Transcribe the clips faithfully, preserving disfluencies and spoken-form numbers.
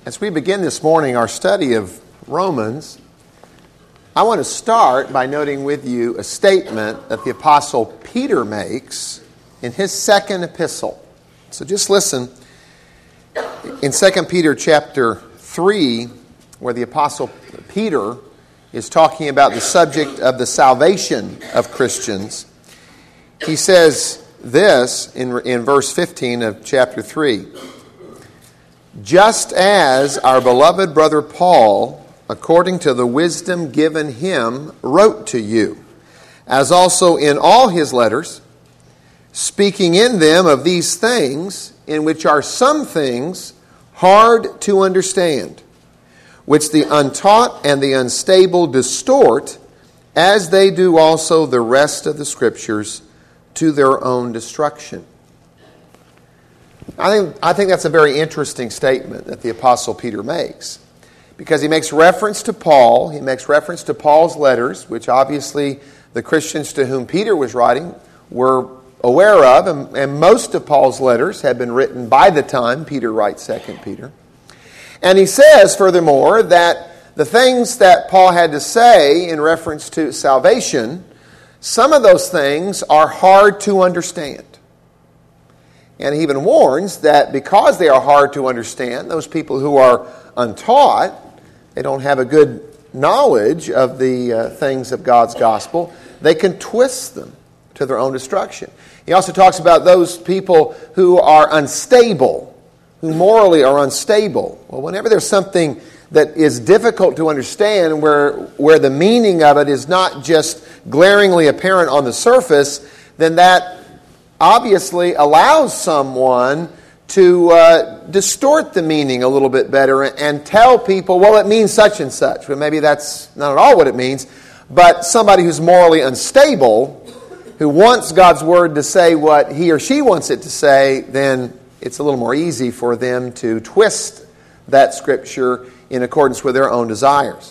As we begin this morning our study of Romans, I want to start by noting with you a statement that the Apostle Peter makes in his second epistle. So just listen. In Second Peter chapter three, where the Apostle Peter is talking about the subject of the salvation of Christians, he says this in, in verse fifteen of chapter three. Just as our beloved brother Paul, according to the wisdom given him, wrote to you, as also in all his letters, speaking in them of these things, in which are some things hard to understand, which the untaught and the unstable distort, as they do also the rest of the Scriptures, to their own destruction. I think, I think that's a very interesting statement that the Apostle Peter makes, because he makes reference to Paul, he makes reference to Paul's letters, which obviously the Christians to whom Peter was writing were aware of, and, and most of Paul's letters had been written by the time Peter writes Second Peter. And he says, furthermore, that the things that Paul had to say in reference to salvation, some of those things are hard to understand. And he even warns that because they are hard to understand, those people who are untaught, they don't have a good knowledge of the uh, things of God's gospel, they can twist them to their own destruction. He also talks about those people who are unstable, who morally are unstable. Well, whenever there's something that is difficult to understand, where, where the meaning of it is not just glaringly apparent on the surface, then that obviously allows someone to uh, distort the meaning a little bit better and tell people, well, it means such and such. Well, maybe that's not at all what it means. But somebody who's morally unstable, who wants God's Word to say what he or she wants it to say, then it's a little more easy for them to twist that Scripture in accordance with their own desires.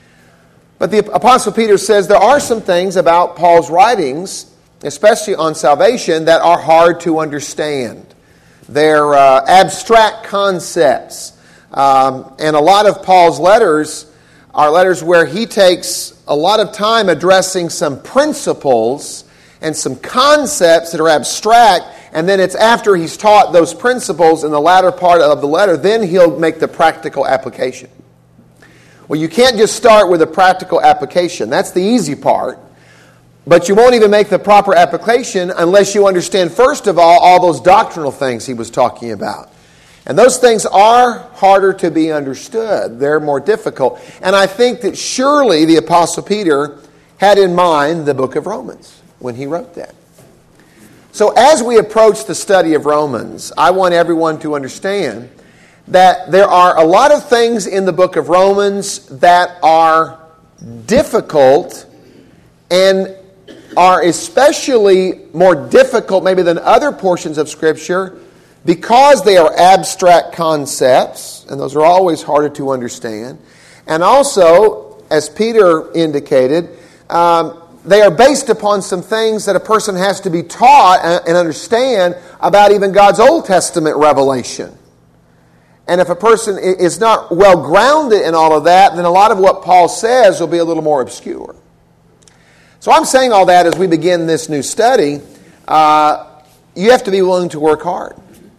But the Apostle Peter says there are some things about Paul's writings, especially on salvation, that are hard to understand. They're uh, abstract concepts. Um, and a lot of Paul's letters are letters where he takes a lot of time addressing some principles and some concepts that are abstract, and then it's after he's taught those principles in the latter part of the letter, then he'll make the practical application. Well, you can't just start with a practical application. That's the easy part. But you won't even make the proper application unless you understand, first of all, all those doctrinal things he was talking about. And those things are harder to be understood. They're more difficult. And I think that surely the Apostle Peter had in mind the book of Romans when he wrote that. So as we approach the study of Romans, I want everyone to understand that there are a lot of things in the book of Romans that are difficult and are especially more difficult maybe than other portions of Scripture because they are abstract concepts, and those are always harder to understand. And also, as Peter indicated, um, they are based upon some things that a person has to be taught and understand about even God's Old Testament revelation. And if a person is not well grounded in all of that, then a lot of what Paul says will be a little more obscure. So I'm saying all that as we begin this new study. Uh, you have to be willing to work hard.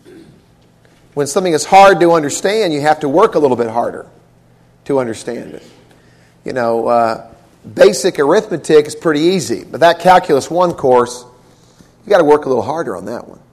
When something is hard to understand, you have to work a little bit harder to understand it. You know, uh, basic arithmetic is pretty easy, but that Calculus one course, you got to work a little harder on that one.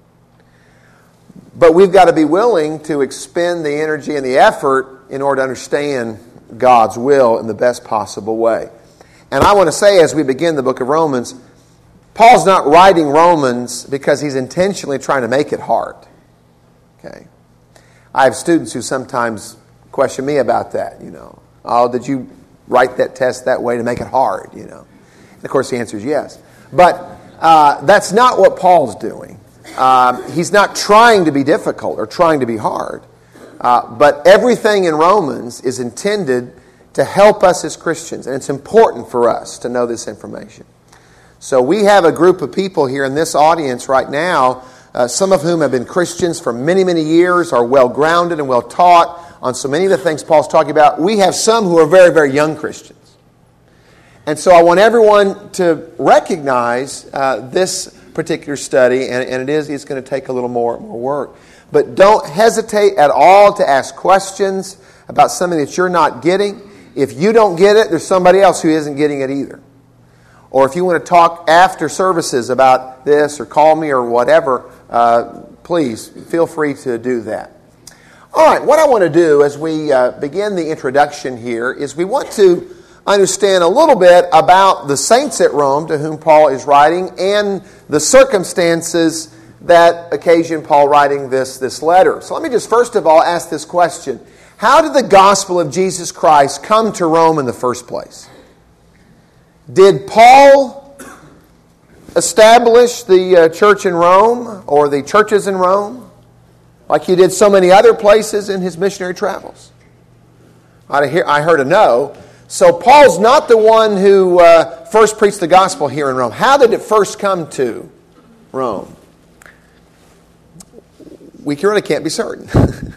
But we've got to be willing to expend the energy and the effort in order to understand God's will in the best possible way. And I want to say as we begin the book of Romans, Paul's not writing Romans because he's intentionally trying to make it hard. Okay, I have students who sometimes question me about that, you know. Oh, did you write that test that way to make it hard, you know? And of course the answer is yes. But uh, that's not what Paul's doing. Um, he's not trying to be difficult or trying to be hard. Uh, but everything in Romans is intended to help us as Christians. And it's important for us to know this information. So we have a group of people here in this audience right now, uh, some of whom have been Christians for many, many years, are well-grounded and well-taught, on so many of the things Paul's talking about. We have some who are very, very young Christians. And so I want everyone to recognize uh, this particular study, and, and it is it's going to take a little more, more work. But don't hesitate at all to ask questions about something that you're not getting. If you don't get it, there's somebody else who isn't getting it either. Or if you want to talk after services about this or call me or whatever, uh, please feel free to do that. All right, what I want to do as we uh, begin the introduction here is we want to understand a little bit about the saints at Rome to whom Paul is writing and the circumstances that occasion Paul writing this, this letter. So let me just first of all ask this question. How did the gospel of Jesus Christ come to Rome in the first place? Did Paul establish the uh, church in Rome or the churches in Rome like he did so many other places in his missionary travels? I heard a no. So Paul's not the one who uh, first preached the gospel here in Rome. How did it first come to Rome? We really can't be certain.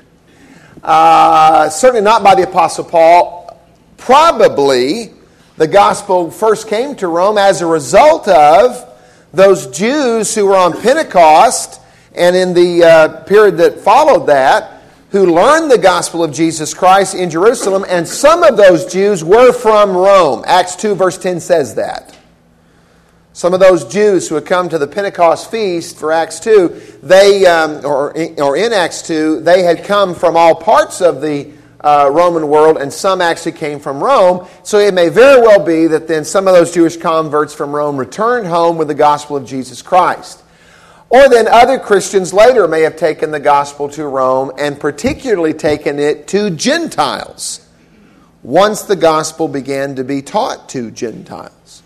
uh, certainly not by the Apostle Paul. Probably the gospel first came to Rome as a result of those Jews who were on Pentecost and in the uh, period that followed that, who learned the gospel of Jesus Christ in Jerusalem, and some of those Jews were from Rome. Acts two verse ten says that. Some of those Jews who had come to the Pentecost feast for Acts two, they, um, or, or in Acts two, they had come from all parts of the uh, Roman world, and some actually came from Rome. So it may very well be that then some of those Jewish converts from Rome returned home with the gospel of Jesus Christ. Or then other Christians later may have taken the gospel to Rome and particularly taken it to Gentiles once the gospel began to be taught to Gentiles.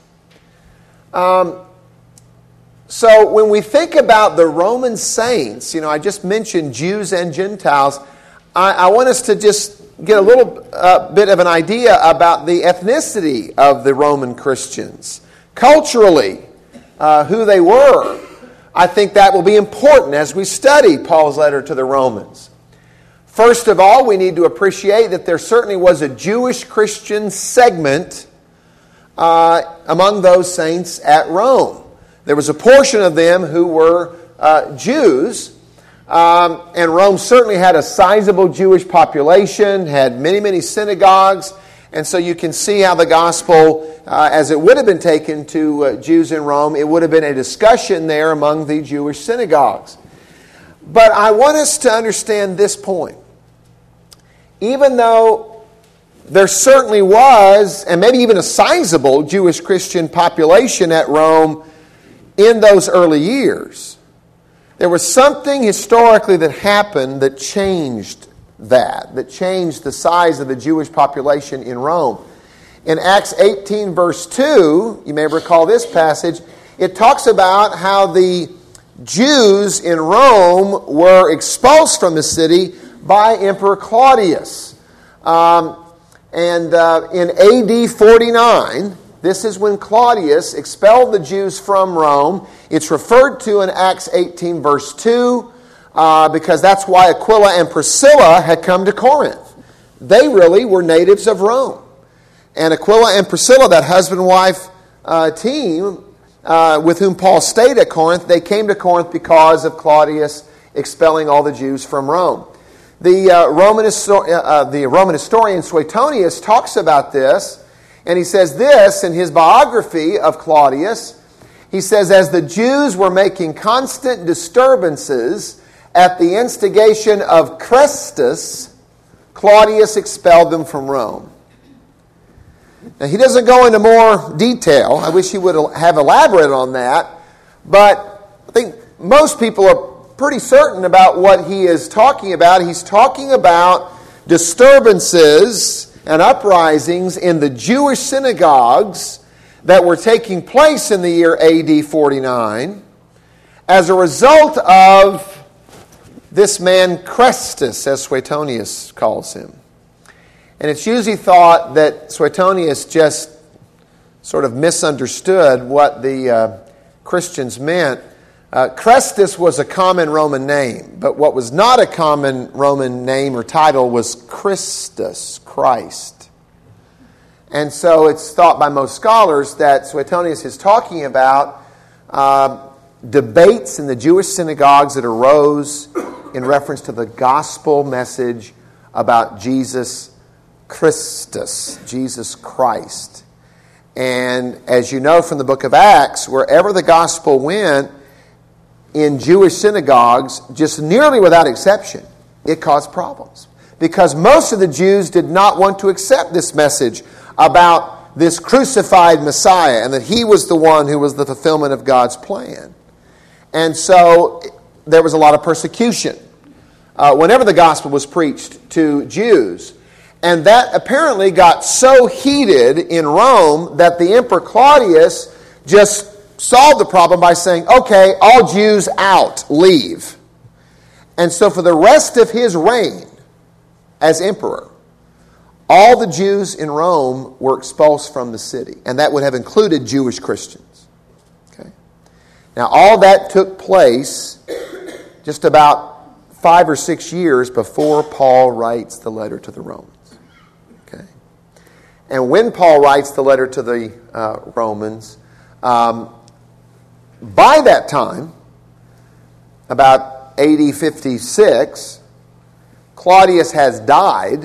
Um, so when we think about the Roman saints, you know, I just mentioned Jews and Gentiles. I, I want us to just get a little uh, bit of an idea about the ethnicity of the Roman Christians. Culturally, uh, who they were. I think that will be important as we study Paul's letter to the Romans. First of all, we need to appreciate that there certainly was a Jewish Christian segment uh, among those saints at Rome. There was a portion of them who were uh, Jews, um, and Rome certainly had a sizable Jewish population, had many, many synagogues, and so you can see how the gospel, uh, as it would have been taken to uh, Jews in Rome, it would have been a discussion there among the Jewish synagogues. But I want us to understand this point. Even though there certainly was, and maybe even a sizable Jewish Christian population at Rome in those early years, there was something historically that happened that changed that, that changed the size of the Jewish population in Rome. In Acts eighteen verse two, you may recall this passage, it talks about how the Jews in Rome were expulsed from the city by Emperor Claudius. Um, and uh, in A D forty-nine, this is when Claudius expelled the Jews from Rome. It's referred to in Acts eighteen verse two, Uh, because that's why Aquila and Priscilla had come to Corinth. They really were natives of Rome. And Aquila and Priscilla, that husband-wife uh, team uh, with whom Paul stayed at Corinth, they came to Corinth because of Claudius expelling all the Jews from Rome. The, uh, Roman, histor- uh, the Roman historian Suetonius talks about this, and he says this in his biography of Claudius. He says, as the Jews were making constant disturbances at the instigation of Chrestus, Claudius expelled them from Rome. Now, he doesn't go into more detail. I wish he would have elaborated on that. But I think most people are pretty certain about what he is talking about. He's talking about disturbances and uprisings in the Jewish synagogues that were taking place in the year A D forty-nine as a result of this man Chrestus, as Suetonius calls him. And it's usually thought that Suetonius just sort of misunderstood what the uh, Christians meant Uh, Chrestus was a common Roman name, but what was not a common Roman name or title was Christus, Christ. And so it's thought by most scholars that Suetonius is talking about uh, debates in the Jewish synagogues that arose in reference to the gospel message about Jesus Christus, Jesus Christ. And as you know from the book of Acts, wherever the gospel went, in Jewish synagogues, just nearly without exception, it caused problems. Because most of the Jews did not want to accept this message about this crucified Messiah and that he was the one who was the fulfillment of God's plan. And so there was a lot of persecution uh, whenever the gospel was preached to Jews. And that apparently got so heated in Rome that the Emperor Claudius just solved the problem by saying, okay, all Jews out, leave. And so for the rest of his reign as emperor, all the Jews in Rome were expulsed from the city. And that would have included Jewish Christians. Okay. Now all that took place just about five or six years before Paul writes the letter to the Romans. Okay. And when Paul writes the letter to the uh, Romans, um, by that time, about A D fifty-six, Claudius has died,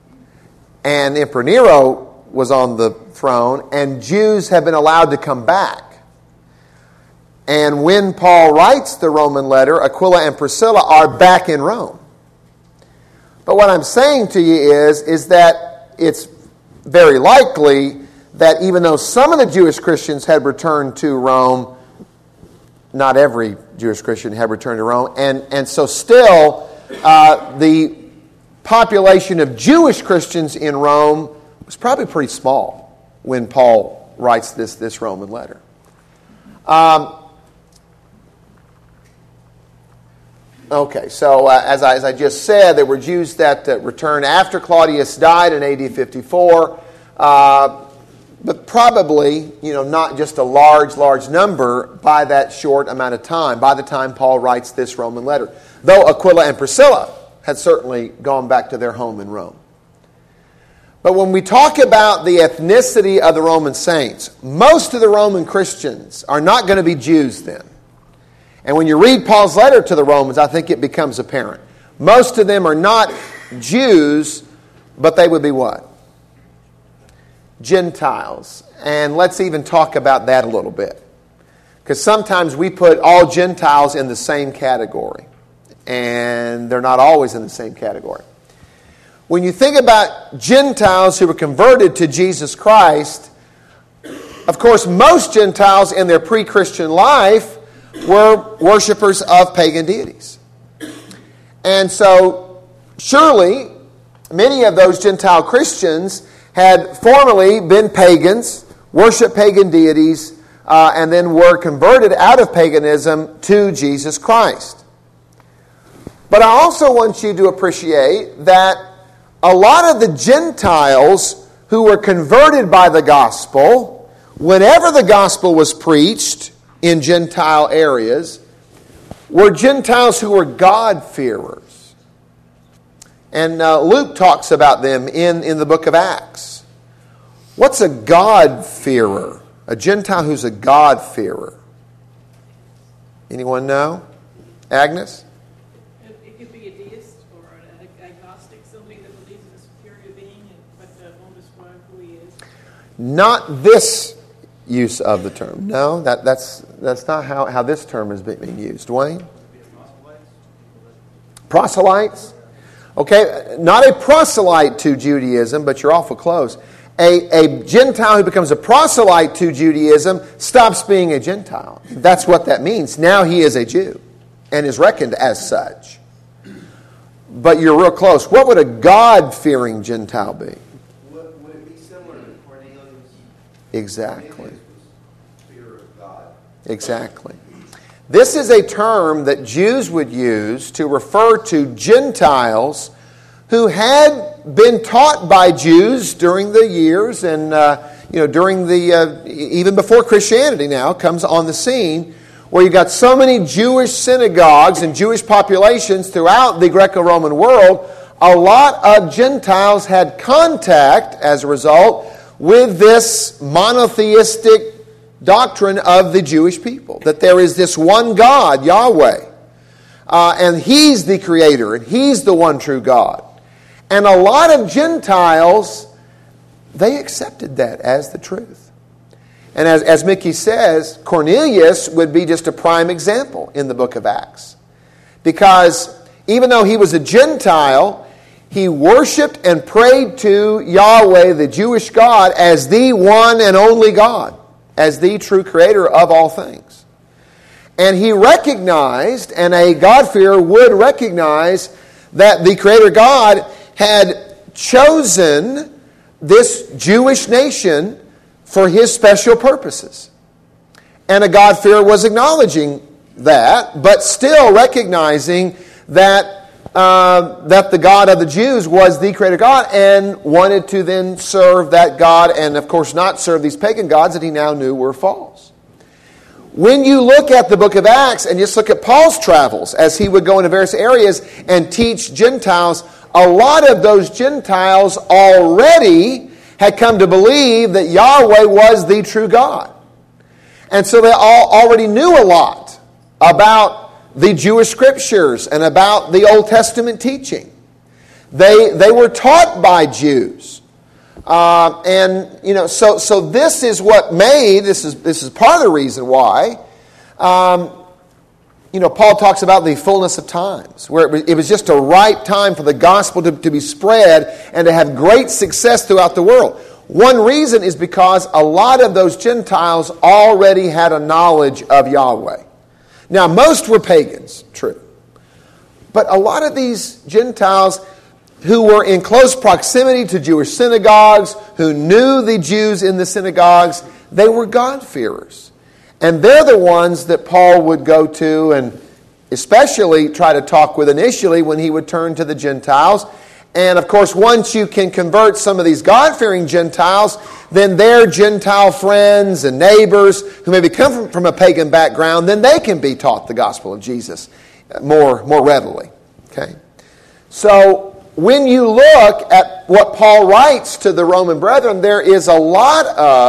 and Emperor Nero was on the throne, and Jews have been allowed to come back. And when Paul writes the Roman letter, Aquila and Priscilla are back in Rome. But what I'm saying to you is, is that it's very likely that even though some of the Jewish Christians had returned to Rome, not every Jewish Christian had returned to Rome. And, and so still, uh, the population of Jewish Christians in Rome was probably pretty small when Paul writes this, this Roman letter. Um, okay, so uh, as, I, as I just said, there were Jews that uh, returned after Claudius died in A D fifty-four. Uh, But probably, you know, not just a large, large number by that short amount of time, by the time Paul writes this Roman letter. Though Aquila and Priscilla had certainly gone back to their home in Rome. But when we talk about the ethnicity of the Roman saints, most of the Roman Christians are not going to be Jews then. And when you read Paul's letter to the Romans, I think it becomes apparent. Most of them are not Jews, but they would be what? Gentiles. And let's even talk about that a little bit. Because sometimes we put all Gentiles in the same category. And they're not always in the same category. When you think about Gentiles who were converted to Jesus Christ, of course, most Gentiles in their pre-Christian life were worshipers of pagan deities. And so, surely, many of those Gentile Christians had formerly been pagans, worshiped pagan deities, uh, and then were converted out of paganism to Jesus Christ. But I also want you to appreciate that a lot of the Gentiles who were converted by the gospel, whenever the gospel was preached in Gentile areas, were Gentiles who were God-fearers. And uh, Luke talks about them in, in the book of Acts. What's a God-fearer? A Gentile who's a God-fearer. Anyone know? Agnes? It, it could be a deist or an agnostic, somebody that believes in a superior being, but uh, won't describe who he is. Not this use of the term. No, that, that's that's not how, how this term is being used. Dwayne? Proselytes? Okay, not a proselyte to Judaism, but you're awful close. A, a Gentile who becomes a proselyte to Judaism stops being a Gentile. That's what that means. Now he is a Jew and is reckoned as such. But you're real close. What would a God-fearing Gentile be? Would, would it be similar to Cornelius? Exactly. Cornelius was fear of God. Exactly. This is a term that Jews would use to refer to Gentiles who had been taught by Jews during the years and uh, you know during the uh, even before Christianity now comes on the scene, where you got so many Jewish synagogues and Jewish populations throughout the Greco-Roman world, a lot of Gentiles had contact, as a result, with this monotheistic doctrine of the Jewish people. That there is this one God, Yahweh, uh, and He's the Creator, and He's the one true God. And a lot of Gentiles, they accepted that as the truth. And as, as Mickey says, Cornelius would be just a prime example in the book of Acts. Because even though he was a Gentile, he worshiped and prayed to Yahweh, the Jewish God, as the one and only God, as the true creator of all things. And he recognized, and a God-fearer would recognize, that the Creator God had chosen this Jewish nation for His special purposes. And a God-fearer was acknowledging that, but still recognizing that, uh, that the God of the Jews was the Creator God and wanted to then serve that God and, of course, not serve these pagan gods that he now knew were false. When you look at the book of Acts and just look at Paul's travels as he would go into various areas and teach Gentiles, a lot of those Gentiles already had come to believe that Yahweh was the true God. And so they all already knew a lot about the Jewish scriptures and about the Old Testament teaching. They, they were taught by Jews. Uh, and, you know, so, so this is what made, this is, this is part of the reason why, um, you know, Paul talks about the fullness of times, where it was, it was just a right time for the gospel to, to be spread and to have great success throughout the world. One reason is because a lot of those Gentiles already had a knowledge of Yahweh. Now, most were pagans, true. But a lot of these Gentiles who were in close proximity to Jewish synagogues, who knew the Jews in the synagogues, they were God-fearers. And they're the ones that Paul would go to and especially try to talk with initially when he would turn to the Gentiles. And of course, once you can convert some of these God-fearing Gentiles, then their Gentile friends and neighbors who maybe come from, from a pagan background, then they can be taught the gospel of Jesus more, more readily. Okay? So when you look at what Paul writes to the Roman brethren, there is a lot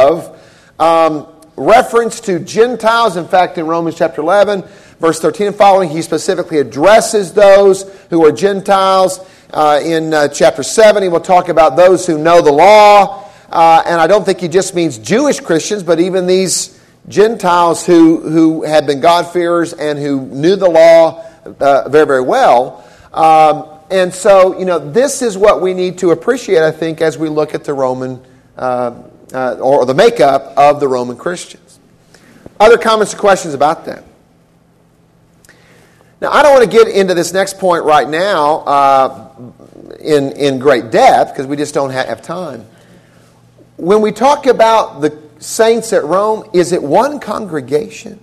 of um, reference to Gentiles. In fact, in Romans chapter eleven, verse thirteen and following, he specifically addresses those who are Gentiles. Uh, in uh, chapter seven, he will talk about those who know the law. Uh, and I don't think he just means Jewish Christians, but even these Gentiles who, who had been God-fearers and who knew the law uh, very, very well. Um, and so, you know, this is what we need to appreciate, I think, as we look at the Roman uh, Uh, or the makeup of the Roman Christians. Other comments or questions about that? Now, I don't want to get into this next point right now uh, in, in great depth because we just don't have time. When we talk about the saints at Rome, is it one congregation?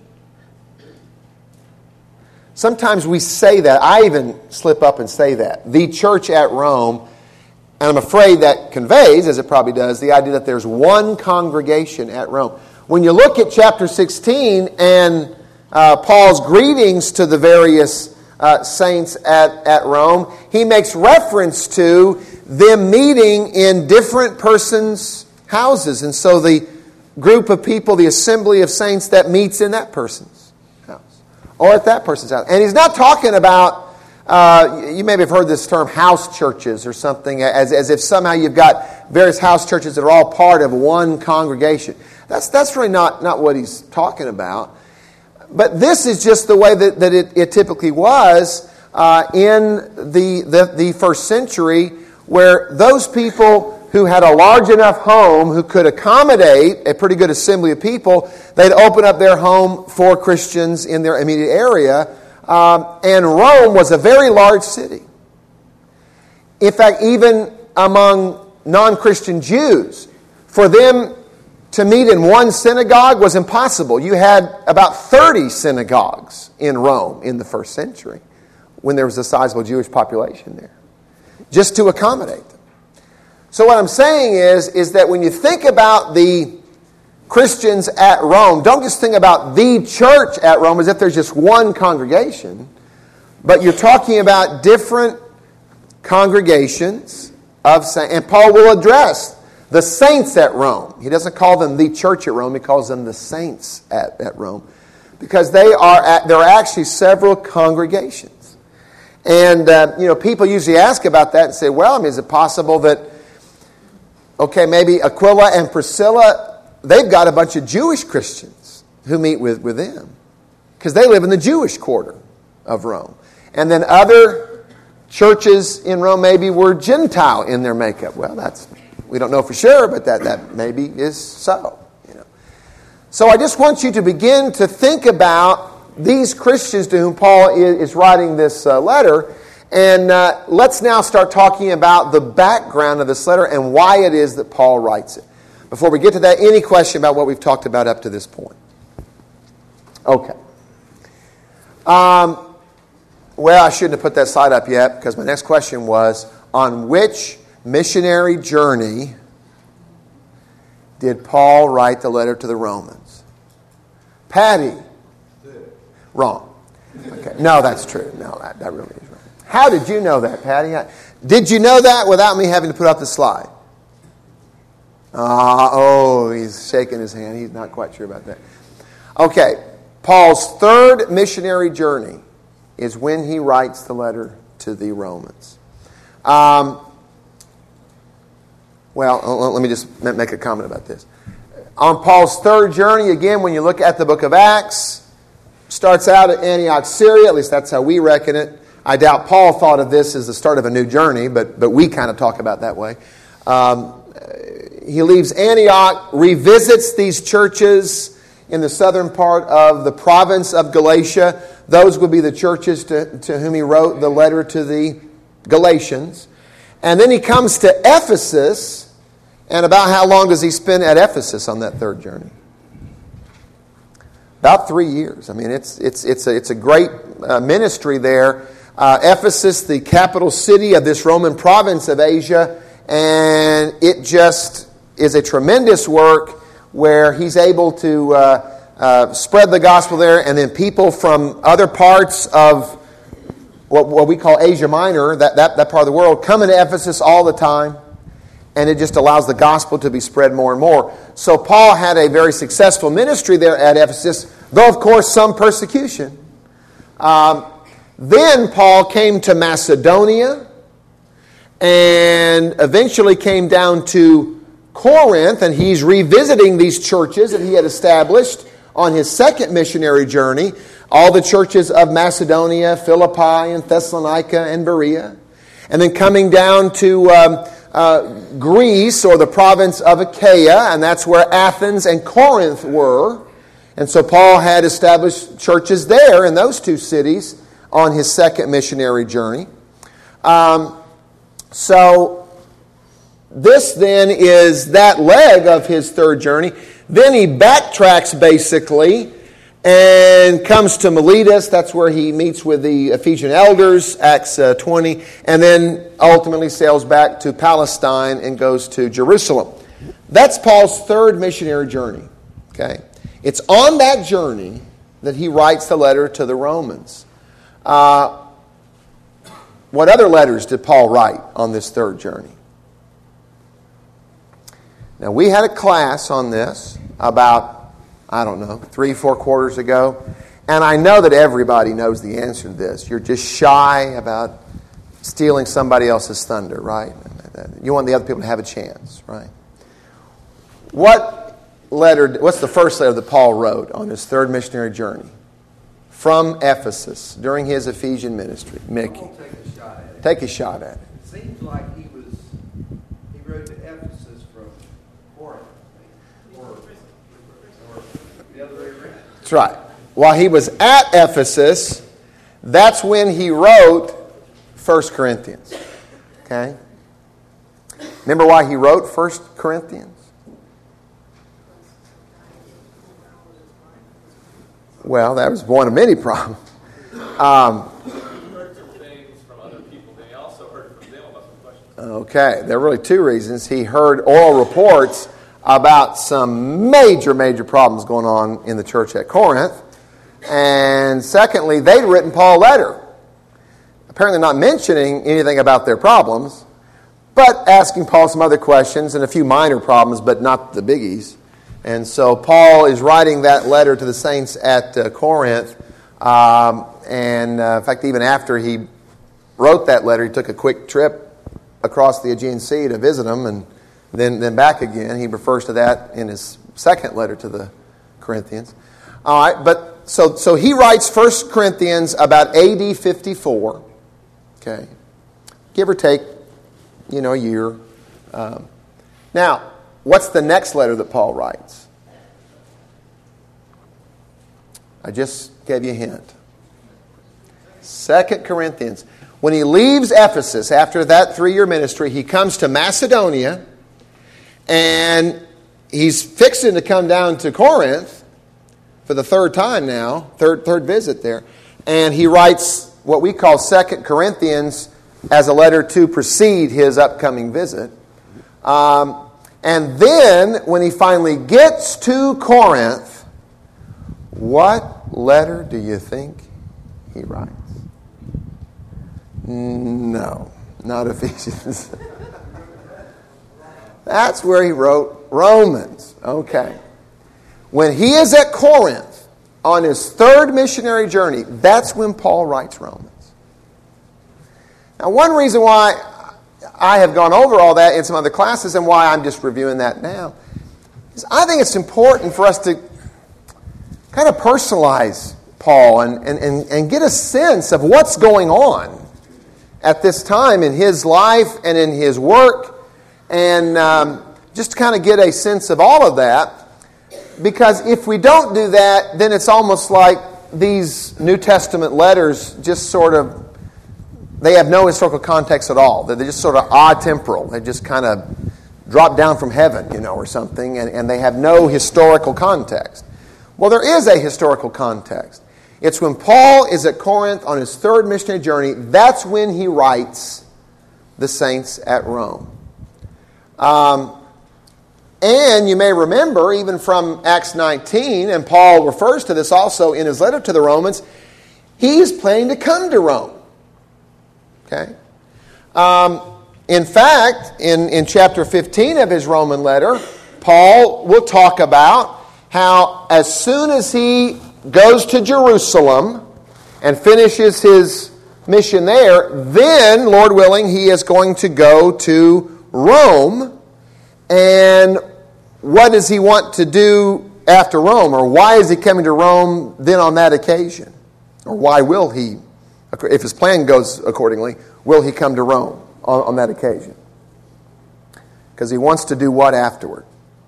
Sometimes we say that. I even slip up and say that. The church at Rome. And I'm afraid that conveys, as it probably does, the idea that there's one congregation at Rome. When you look at chapter sixteen and uh, Paul's greetings to the various uh, saints at, at Rome, he makes reference to them meeting in different persons' houses. And so the group of people, the assembly of saints that meets in that person's house or at that person's house. And he's not talking about Uh, you maybe have heard this term house churches or something, as, as if somehow you've got various house churches that are all part of one congregation. That's that's really not, not what he's talking about. But this is just the way that, that it, it typically was uh, in the, the, the first century, where those people who had a large enough home who could accommodate a pretty good assembly of people, they'd open up their home for Christians in their immediate area. Um, and Rome was a very large city. In fact, even among non-Christian Jews, for them to meet in one synagogue was impossible. You had about thirty synagogues in Rome in the first century when there was a sizable Jewish population there, just to accommodate them. So what I'm saying is, is that when you think about the Christians at Rome. Don't just think about the church at Rome as if there's just one congregation, but you're talking about different congregations of saints. And Paul will address the saints at Rome. He doesn't call them the church at Rome. He calls them the saints at, at Rome, because they are at, there are actually several congregations. And uh, you know, people usually ask about that and say, well, I mean, is it possible that, okay, maybe Aquila and Priscilla, they've got a bunch of Jewish Christians who meet with, with them, because they live in the Jewish quarter of Rome. And then other churches in Rome maybe were Gentile in their makeup. Well, that's, we don't know for sure, but that, that maybe is so. You know. So I just want you to begin to think about these Christians to whom Paul is, is writing this uh, letter. And uh, let's now start talking about the background of this letter and why it is that Paul writes it. Before we get to that, any question about what we've talked about up to this point? Okay. Um, well, I shouldn't have put that slide up yet, because my next question was, on which missionary journey did Paul write the letter to the Romans? Patty. Wrong. Okay. No, that's true. No, that, that really is wrong. How did you know that, Patty? Did you know that without me having to put up the slide? Uh, oh, he's shaking his hand. He's not quite sure about that. Okay. Paul's third missionary journey is when he writes the letter to the Romans. Um, well, let me just make a comment about this. On Paul's third journey, again, when you look at the book of Acts, starts out at Antioch, Syria. At least that's how we reckon it. I doubt Paul thought of this as the start of a new journey, but, but we kind of talk about that way. Um, he leaves Antioch, revisits these churches in the southern part of the province of Galatia. Those would be the churches to, to whom he wrote the letter to the Galatians. And then he comes to Ephesus. And about how long does he spend at Ephesus on that third journey? About three years. I mean, it's it's it's a, it's a great uh, ministry there. Uh, Ephesus, the capital city of this Roman province of Asia, and it just is a tremendous work where he's able to uh, uh, spread the gospel there, and then people from other parts of what, what we call Asia Minor, that, that, that part of the world, come into Ephesus all the time, and it just allows the gospel to be spread more and more. So Paul had a very successful ministry there at Ephesus, though, of course, some persecution. Um, then Paul came to Macedonia and eventually came down to Corinth, and he's revisiting these churches that he had established on his second missionary journey, all the churches of Macedonia, Philippi, and Thessalonica, and Berea. And then coming down to um, uh, Greece, or the province of Achaia, and that's where Athens and Corinth were. And so Paul had established churches there in those two cities on his second missionary journey. Um, so this then is that leg of his third journey. Then he backtracks basically and comes to Miletus. That's where he meets with the Ephesian elders, Acts uh, twenty, and then ultimately sails back to Palestine and goes to Jerusalem. That's Paul's third missionary journey. Okay, it's on that journey that he writes the letter to the Romans. Uh, what other letters did Paul write on this third journey? Now, we had a class on this about, I don't know, three, four quarters ago. And I know that everybody knows the answer to this. You're just shy about stealing somebody else's thunder, right? You want the other people to have a chance, right? What letter, what's the first letter that Paul wrote on his third missionary journey? From Ephesus, during his Ephesian ministry. Mickey. I'll take a shot at it. Take a shot at it. It seems like he was, he wrote to Ephesus from Corinth, or, or the other way around. That's right. While he was at Ephesus, that's when he wrote First Corinthians. Okay? Remember why he wrote First Corinthians? Well, that was one of many problems. Um, okay, there were really two reasons. He heard oral reports about some major, major problems going on in the church at Corinth. And secondly, they'd written Paul a letter, apparently not mentioning anything about their problems, but asking Paul some other questions and a few minor problems, but not the biggies. And so Paul is writing that letter to the saints at uh, Corinth. Um, and uh, in fact, even after he wrote that letter, he took a quick trip across the Aegean Sea to visit them and then, then back again. He refers to that in his second letter to the Corinthians. All right, but so, so he writes First Corinthians about A D fifty-four. Okay, give or take, you know, a year. Um, now, what's the next letter that Paul writes? I just gave you a hint. Second Corinthians. When he leaves Ephesus after that three-year ministry, he comes to Macedonia, and he's fixing to come down to Corinth for the third time now, third third visit there, and he writes what we call Second Corinthians as a letter to precede his upcoming visit. Um, and then, when he finally gets to Corinth, what letter do you think he writes? No, not Ephesians. That's where he wrote Romans. Okay. When he is at Corinth on his third missionary journey, that's when Paul writes Romans. Now, one reason why I have gone over all that in some other classes and why I'm just reviewing that now is I think it's important for us to kind of personalize Paul and, and, and, and get a sense of what's going on at this time in his life and in his work, and um, just to kind of get a sense of all of that. Because if we don't do that, then it's almost like these New Testament letters just sort of, they have no historical context at all. They're just sort of atemporal. They just kind of drop down from heaven, you know, or something, and, and they have no historical context. Well, there is a historical context. It's when Paul is at Corinth on his third missionary journey, that's when he writes the saints at Rome. Um, and you may remember, even from Acts nineteen, and Paul refers to this also in his letter to the Romans, he's planning to come to Rome. Okay? Um, in fact, in, in chapter fifteen of his Roman letter, Paul will talk about how as soon as he goes to Jerusalem and finishes his mission there, then, Lord willing, he is going to go to Rome. And what does he want to do after Rome? Or why is he coming to Rome then on that occasion? Or why will he, if his plan goes accordingly, will he come to Rome on, on that occasion? Because he wants to do what afterward?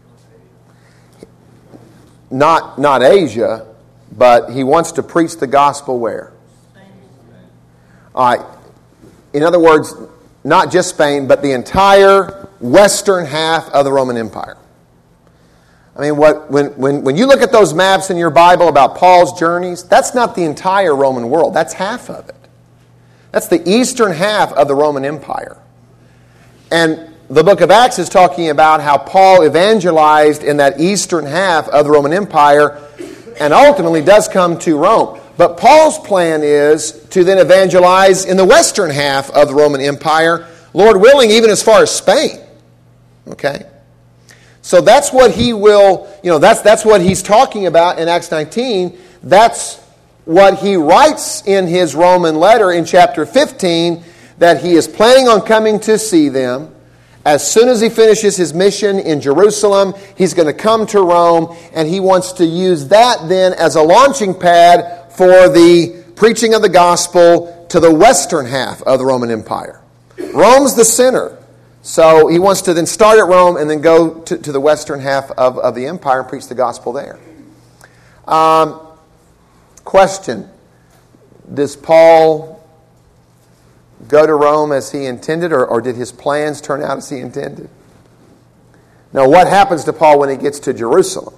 Not, not Asia, but he wants to preach the gospel where? All right. In other words, not just Spain, but the entire western half of the Roman Empire. I mean, what when, when, when you look at those maps in your Bible about Paul's journeys, that's not the entire Roman world. That's half of it. That's the eastern half of the Roman Empire. And the book of Acts is talking about how Paul evangelized in that eastern half of the Roman Empire and ultimately does come to Rome. But Paul's plan is to then evangelize in the western half of the Roman Empire, Lord willing, even as far as Spain. Okay? So that's what he will, you know, that's that's what he's talking about in Acts nineteen. That's what he writes in his Roman letter in chapter fifteen, that he is planning on coming to see them. As soon as he finishes his mission in Jerusalem, he's going to come to Rome, and he wants to use that then as a launching pad for the preaching of the gospel to the western half of the Roman Empire. Rome's the center. So he wants to then start at Rome and then go to, to the western half of, of the empire and preach the gospel there. Um, question. Does Paul go to Rome as he intended, or, or did his plans turn out as he intended? Now, what happens to Paul when he gets to Jerusalem?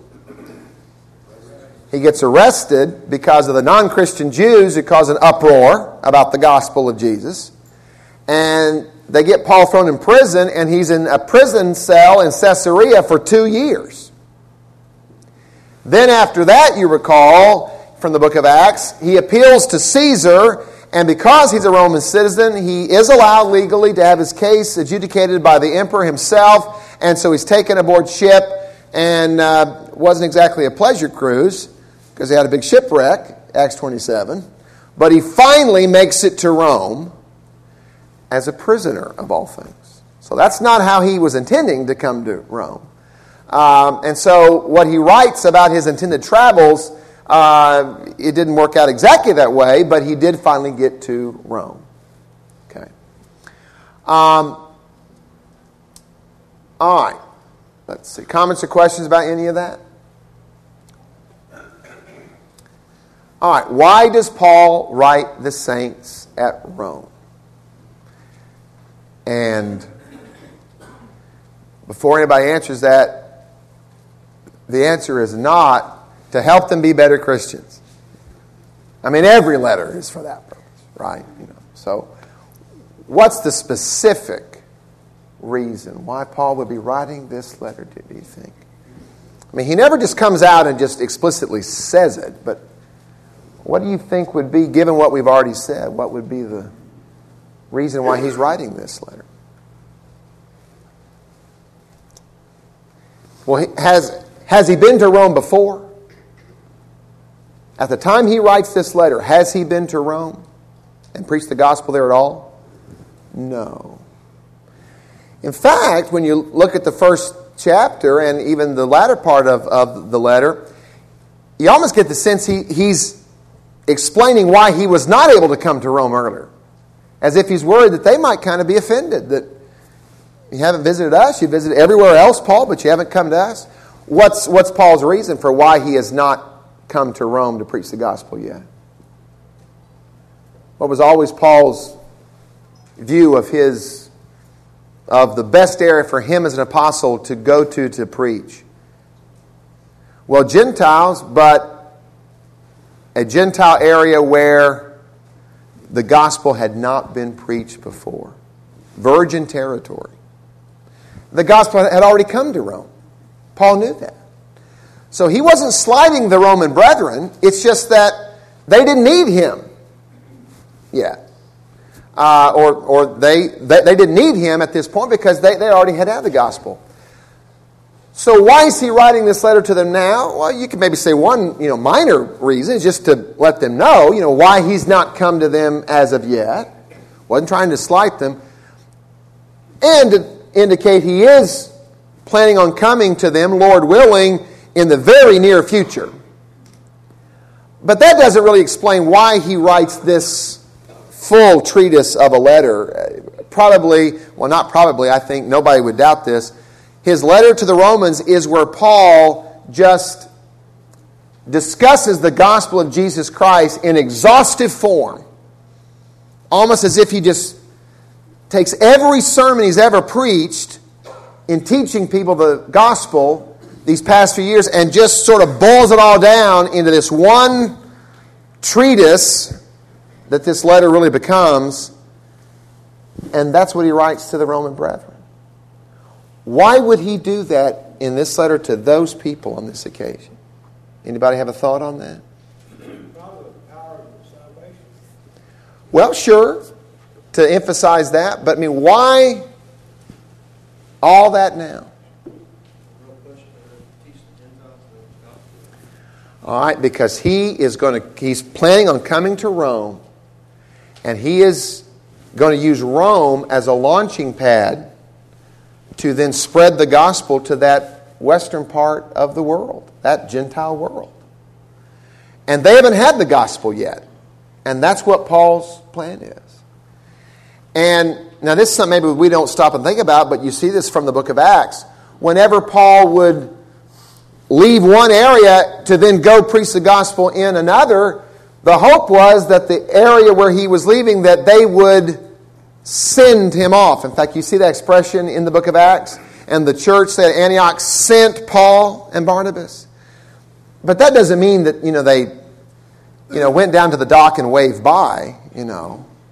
He gets arrested because of the non-Christian Jews who cause an uproar about the gospel of Jesus. And they get Paul thrown in prison, and he's in a prison cell in Caesarea for two years. Then after that, you recall from the book of Acts, he appeals to Caesar, and because he's a Roman citizen, he is allowed legally to have his case adjudicated by the emperor himself, and so he's taken aboard ship, and uh, wasn't exactly a pleasure cruise, because he had a big shipwreck, Acts twenty-seven, but he finally makes it to Rome as a prisoner of all things. So that's not how he was intending to come to Rome. Um, and so what he writes about his intended travels, uh, it didn't work out exactly that way, but he did finally get to Rome. Okay. Um, all right. Let's see. Comments or questions about any of that? All right. Why does Paul write the saints at Rome? And before anybody answers that, the answer is not to help them be better Christians. I mean, every letter is for that purpose, right? You know. So, what's the specific reason why Paul would be writing this letter, do you think? I mean, he never just comes out and just explicitly says it, but what do you think would be, given what we've already said, what would be the reason why he's writing this letter? Well, has, has he been to Rome before? At the time he writes this letter, has he been to Rome and preached the gospel there at all? No. In fact, when you look at the first chapter and even the latter part of, of the letter, you almost get the sense he, he's explaining why he was not able to come to Rome earlier. As if he's worried that they might kind of be offended that you haven't visited us, you visited everywhere else, Paul, but you haven't come to us. What's, what's Paul's reason for why he has not come to Rome to preach the gospel yet? What was always Paul's view of his, of the best area for him as an apostle to go to to preach? Well, Gentiles, but a Gentile area where the gospel had not been preached before. Virgin territory. The gospel had already come to Rome. Paul knew that. So he wasn't slighting the Roman brethren. It's just that they didn't need him yet. Uh, or or they, they they didn't need him at this point because they, they already had had the gospel. So why is he writing this letter to them now? Well, you could maybe say one, you know, minor reason is just to let them know, you know, why he's not come to them as of yet. Wasn't trying to slight them. And to indicate he is planning on coming to them, Lord willing, in the very near future. But that doesn't really explain why he writes this full treatise of a letter. Probably, well not probably, I think nobody would doubt this. His letter to the Romans is where Paul just discusses the gospel of Jesus Christ in exhaustive form. Almost as if he just takes every sermon he's ever preached in teaching people the gospel these past few years and just sort of boils it all down into this one treatise that this letter really becomes. And that's what he writes to the Roman brethren. Why would he do that in this letter to those people on this occasion? Anybody have a thought on that? Probably the power of salvation. Well, sure, to emphasize that. But I mean, why all that now? All right, because he is going to, he's planning on coming to Rome, and he is going to use Rome as a launching pad to then spread the gospel to that western part of the world, that Gentile world. And they haven't had the gospel yet. And that's what Paul's plan is. And now this is something maybe we don't stop and think about, but you see this from the book of Acts. Whenever Paul would leave one area to then go preach the gospel in another, the hope was that the area where he was leaving, that they would send him off. In fact, you see that expression in the book of Acts. And the church at Antioch sent Paul and Barnabas. But that doesn't mean that, you know, they, you know, went down to the dock and waved by, you know.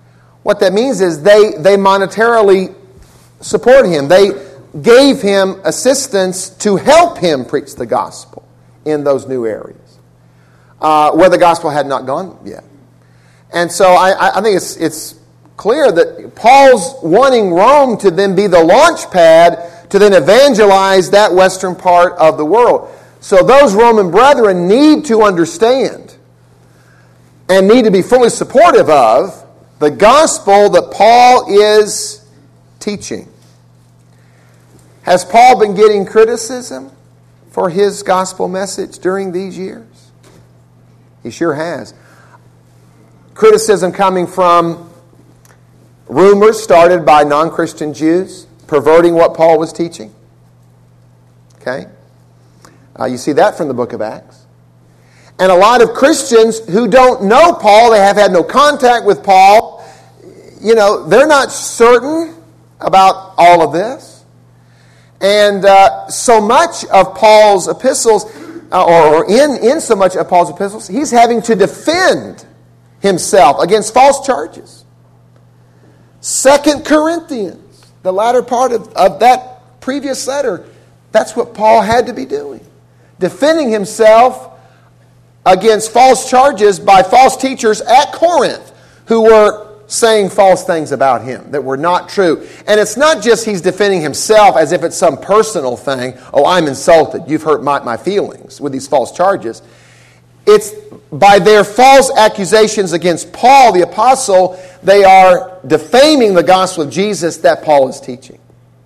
What that means is they, they monetarily supported him. They gave him assistance to help him preach the gospel in those new areas uh, where the gospel had not gone yet. And so I, I think it's, it's clear that Paul's wanting Rome to then be the launch pad to then evangelize that western part of the world. So those Roman brethren need to understand and need to be fully supportive of the gospel that Paul is teaching. Has Paul been getting criticism for his gospel message during these years? He sure has. Criticism coming from rumors started by non-Christian Jews perverting what Paul was teaching. Okay? Uh, you see that from the book of Acts. And a lot of Christians who don't know Paul, they have had no contact with Paul, you know, they're not certain about all of this. And uh, so much of Paul's epistles, uh, or in, in so much of Paul's epistles, he's having to defend himself against false charges. Second Corinthians, the latter part of, of that previous letter, that's what Paul had to be doing. Defending himself against false charges by false teachers at Corinth who were saying false things about him that were not true. And it's not just he's defending himself as if it's some personal thing. Oh, I'm insulted. You've hurt my, my feelings with these false charges. It's by their false accusations against Paul, the apostle, they are defaming the gospel of Jesus that Paul is teaching.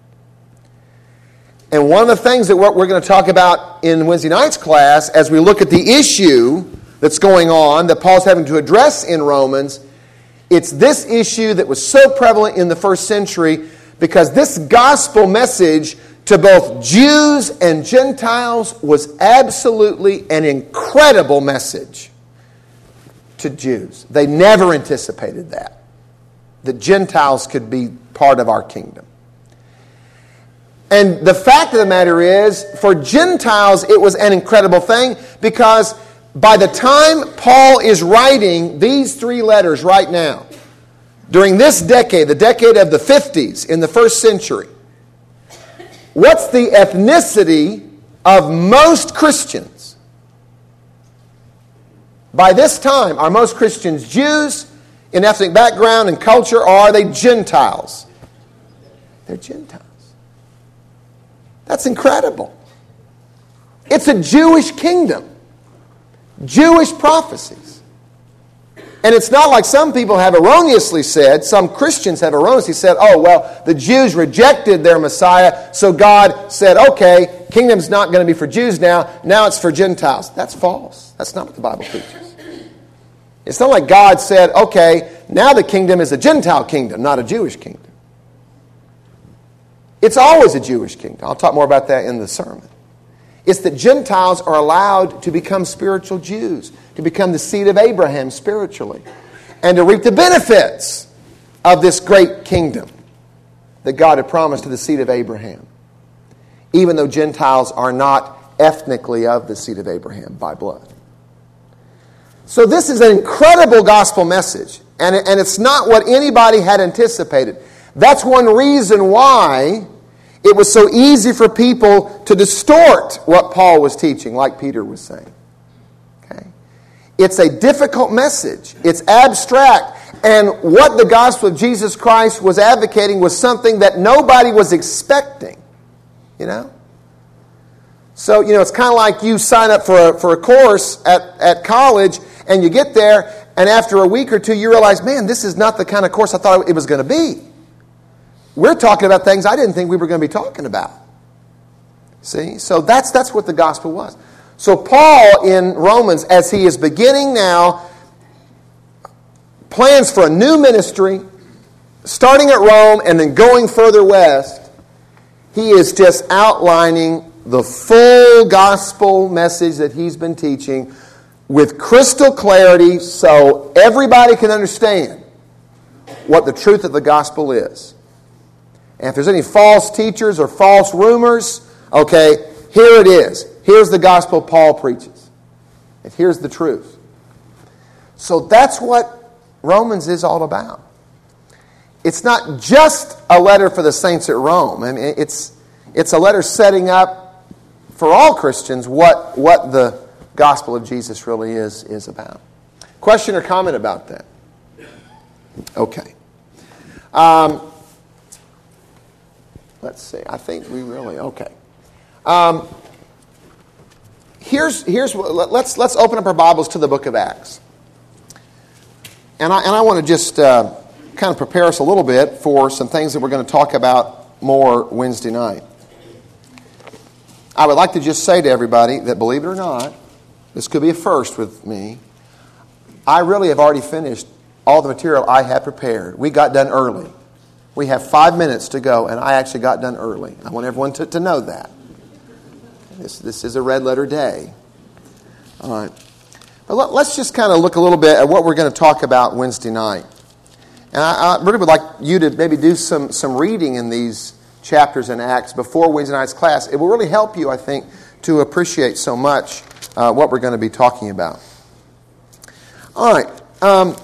And one of the things that we're, we're going to talk about in Wednesday night's class as we look at the issue that's going on that Paul's having to address in Romans, it's this issue that was so prevalent in the first century because this gospel message to both Jews and Gentiles was absolutely an incredible message to Jews. They never anticipated that, that Gentiles could be part of our kingdom. And the fact of the matter is, for Gentiles, it was an incredible thing because by the time Paul is writing these three letters right now, during this decade, the decade of the fifties in the first century, what's the ethnicity of most Christians? By this time, are most Christians Jews in ethnic background and culture, or are they Gentiles? They're Gentiles. That's incredible. It's a Jewish kingdom. Jewish prophecies. And it's not like some people have erroneously said, some Christians have erroneously said, oh, well, the Jews rejected their Messiah, so God said, okay, kingdom's not going to be for Jews now, now it's for Gentiles. That's false. That's not what the Bible teaches. It's not like God said, okay, now the kingdom is a Gentile kingdom, not a Jewish kingdom. It's always a Jewish kingdom. I'll talk more about that in the sermon. It's that Gentiles are allowed to become spiritual Jews, to become the seed of Abraham spiritually, and to reap the benefits of this great kingdom that God had promised to the seed of Abraham, even though Gentiles are not ethnically of the seed of Abraham by blood. So this is an incredible gospel message, and and it's not what anybody had anticipated. That's one reason why it was so easy for people to distort what Paul was teaching, like Peter was saying. Okay? It's a difficult message. It's abstract. And what the gospel of Jesus Christ was advocating was something that nobody was expecting. You know? So, you know, it's kind of like you sign up for a, for a course at, at college, and you get there, and after a week or two, you realize, man, this is not the kind of course I thought it was going to be. We're talking about things I didn't think we were going to be talking about. See? So that's that's what the gospel was. So Paul in Romans, as he is beginning now, plans for a new ministry, starting at Rome and then going further west, he is just outlining the full gospel message that he's been teaching with crystal clarity so everybody can understand what the truth of the gospel is. And if there's any false teachers or false rumors, okay, here it is. Here's the gospel Paul preaches. And here's the truth. So that's what Romans is all about. it's not just a letter for the saints at Rome. I mean, it's, it's a letter setting up for all Christians what, what the gospel of Jesus really is, is about. Question or comment about that? Okay. Um, let's see. I think we really, okay. Um, here's, here's what, let's, let's open up our Bibles to the book of Acts. And I, and I want to just uh, kind of prepare us a little bit for some things that we're going to talk about more Wednesday night. I would like to just say to everybody that, believe it or not, this could be a first with me. I really have already finished all the material I had prepared. We got done early. We have five minutes to go, and I actually got done early. I want everyone to, to know that. This, this is a red letter day. All right. But let, let's just kind of look a little bit at what we're going to talk about Wednesday night. And I, I really would like you to maybe do some, some reading in these chapters in Acts before Wednesday night's class. It will really help you, I think, to appreciate so much uh, what we're going to be talking about. All right. Um,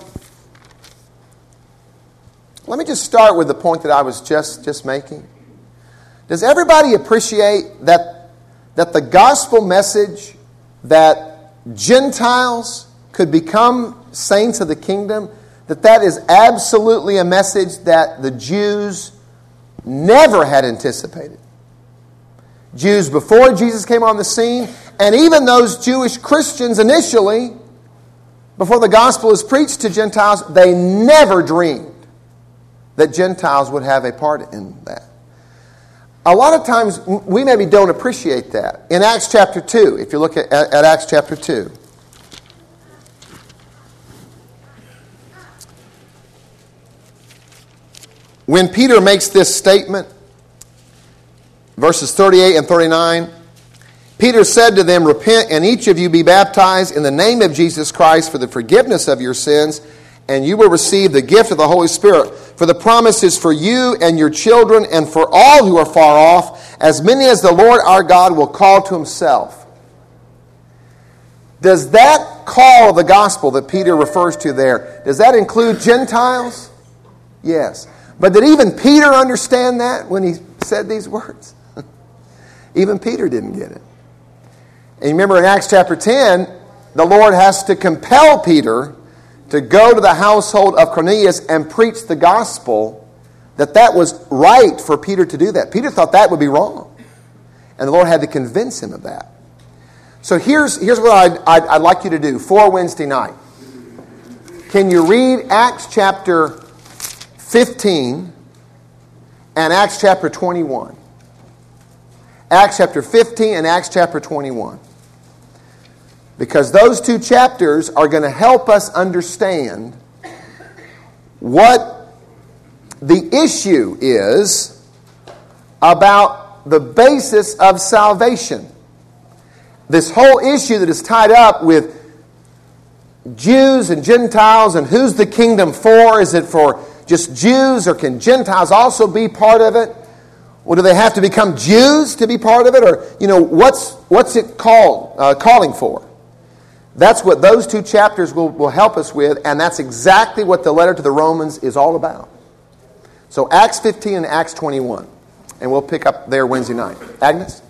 let me just start with the point that I was just, just making. Does everybody appreciate that, that the gospel message that Gentiles could become saints of the kingdom, that that is absolutely a message that the Jews never had anticipated? Jews before Jesus came on the scene, and even those Jewish Christians initially, before the gospel is preached to Gentiles, they never dreamed that Gentiles would have a part in that. A lot of times we maybe don't appreciate that. In Acts chapter two, if you look at, at Acts chapter two, when Peter makes this statement, verses thirty-eight and thirty-nine, Peter said to them, "Repent, and each of you be baptized in the name of Jesus Christ for the forgiveness of your sins, and you will receive the gift of the Holy Spirit. For the promise is for you and your children and for all who are far off, as many as the Lord our God will call to himself." Does that call of the gospel that Peter refers to there, does that include Gentiles? Yes. But did even Peter understand that when he said these words? Even Peter didn't get it. And you remember in Acts chapter ten, the Lord has to compel Peter to go to the household of Cornelius and preach the gospel, that that was right for Peter to do that. Peter thought that would be wrong. And the Lord had to convince him of that. So here's, here's what I'd, I'd, I'd like you to do for Wednesday night. Can you read Acts chapter fifteen and Acts chapter twenty-one? Acts chapter fifteen and Acts chapter twenty-one. Because those two chapters are going to help us understand what the issue is about the basis of salvation. This whole issue that is tied up with Jews and Gentiles and who's the kingdom for? Is it for just Jews, or can Gentiles also be part of it? Or do they have to become Jews to be part of it? Or, you know, what's what's it called, uh, calling for? That's what those two chapters will, will help us with, and that's exactly what the letter to the Romans is all about. So Acts fifteen and Acts twenty-one. And we'll pick up there Wednesday night. Agnes?